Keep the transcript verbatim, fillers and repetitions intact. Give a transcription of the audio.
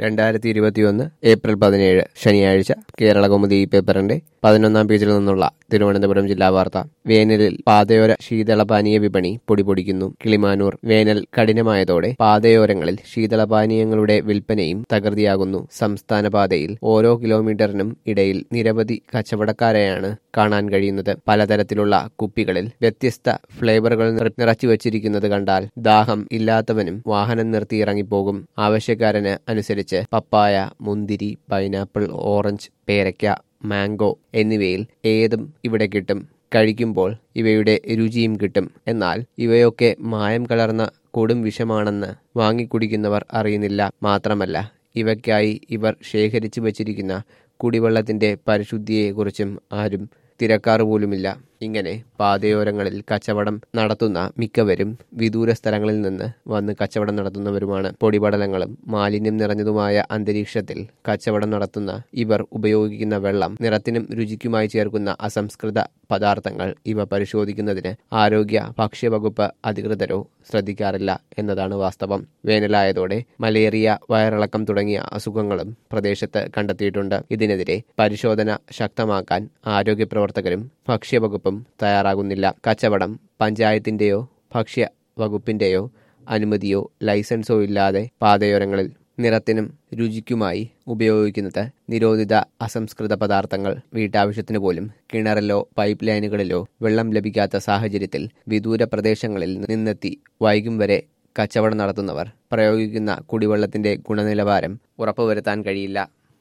രണ്ടായിരത്തി ഇരുപത്തിയൊന്ന് ഏപ്രിൽ പതിനേഴ് ശനിയാഴ്ച കേരളകൗമുദി ഈ പേപ്പറിന്റെ പതിനൊന്നാം പേജിൽ നിന്നുള്ള തിരുവനന്തപുരം ജില്ലാ വാർത്ത. വേനലിൽ പാതയോര ശീതളപാനീയ വിപണി പൊടിപൊടിക്കുന്നു. കിളിമാനൂർ. വേനൽ കഠിനമായതോടെ പാതയോരങ്ങളിൽ ശീതളപാനീയങ്ങളുടെ വിൽപ്പനയും തകൃതിയാകുന്നു. സംസ്ഥാന പാതയിൽ ഓരോ കിലോമീറ്ററിനും ഇടയിൽ നിരവധി കച്ചവടക്കാരെയാണ് കാണാൻ കഴിയുന്നത്. പലതരത്തിലുള്ള കുപ്പികളിൽ വ്യത്യസ്ത ഫ്ലേവറുകൾ നിറച്ചു വച്ചിരിക്കുന്നത് കണ്ടാൽ ദാഹം ഇല്ലാത്തവനും വാഹനം നിർത്തി ഇറങ്ങിപ്പോകും. ആവശ്യക്കാരന് അനുസരിച്ച് പപ്പായ, മുന്തിരി, പൈനാപ്പിൾ, ഓറഞ്ച്, പേരയ്ക്ക, മാംഗോ എന്നിവയിൽ ഏതും ഇവിടെ കിട്ടും. കഴിക്കുമ്പോൾ ഇവയുടെ രുചിയും കിട്ടും. എന്നാൽ ഇവയൊക്കെ മായം കലർന്ന കൊടും വിഷമാണെന്ന് വാങ്ങിക്കുടിക്കുന്നവർ അറിയുന്നില്ല. മാത്രമല്ല, ഇവയ്ക്കായി ഇവർ ശേഖരിച്ചു വച്ചിരിക്കുന്ന കുടിവെള്ളത്തിന്റെ പരിശുദ്ധിയെക്കുറിച്ചും ആരും തിരക്കാറുപോലുമില്ല. ഇങ്ങനെ പാതയോരങ്ങളിൽ കച്ചവടം നടത്തുന്ന മിക്കവരും വിദൂര സ്ഥലങ്ങളിൽ നിന്ന് വന്ന് കച്ചവടം നടത്തുന്നവരുമാണ്. പൊടിപടലങ്ങളും മാലിന്യം നിറഞ്ഞതുമായ അന്തരീക്ഷത്തിൽ കച്ചവടം നടത്തുന്ന ഇവർ ഉപയോഗിക്കുന്ന വെള്ളം, നിറത്തിനും രുചിക്കുമായി ചേർക്കുന്ന അസംസ്കൃത പദാർത്ഥങ്ങൾ ഇവ പരിശോധിക്കുന്നതിന് ആരോഗ്യ ഭക്ഷ്യവകുപ്പ് അധികൃതരോ ശ്രദ്ധിക്കാറില്ല എന്നതാണ് വാസ്തവം. വേനലായതോടെ മലേറിയ, വയറിളക്കം തുടങ്ങിയ അസുഖങ്ങളും പ്രദേശത്ത് കണ്ടെത്തിയിട്ടുണ്ട്. ഇതിനെതിരെ പരിശോധന ശക്തമാക്കാൻ ആരോഗ്യ പ്രവർത്തകരും ഭക്ഷ്യവകുപ്പും തയ്യാറാകുന്നില്ല. കച്ചവടം പഞ്ചായത്തിന്റെയോ ഭക്ഷ്യ വകുപ്പിന്റെയോ അനുമതിയോ ലൈസൻസോ ഇല്ലാതെ പാതയോരങ്ങളിൽ നിറത്തിനും രുചിക്കുമായി ഉപയോഗിക്കുന്നത് നിരോധിത അസംസ്കൃത പദാർത്ഥങ്ങൾ. വീട്ടാവശ്യത്തിന് പോലും കിണറിലോ പൈപ്പ് ലൈനുകളിലോ വെള്ളം ലഭിക്കാത്ത സാഹചര്യത്തിൽ വിദൂര പ്രദേശങ്ങളിൽ നിന്നെത്തി വൈകും വരെ കച്ചവടം നടത്തുന്നവർ പ്രയോഗിക്കുന്ന കുടിവെള്ളത്തിന്റെ ഗുണനിലവാരം ഉറപ്പുവരുത്താൻ കഴിയില്ല.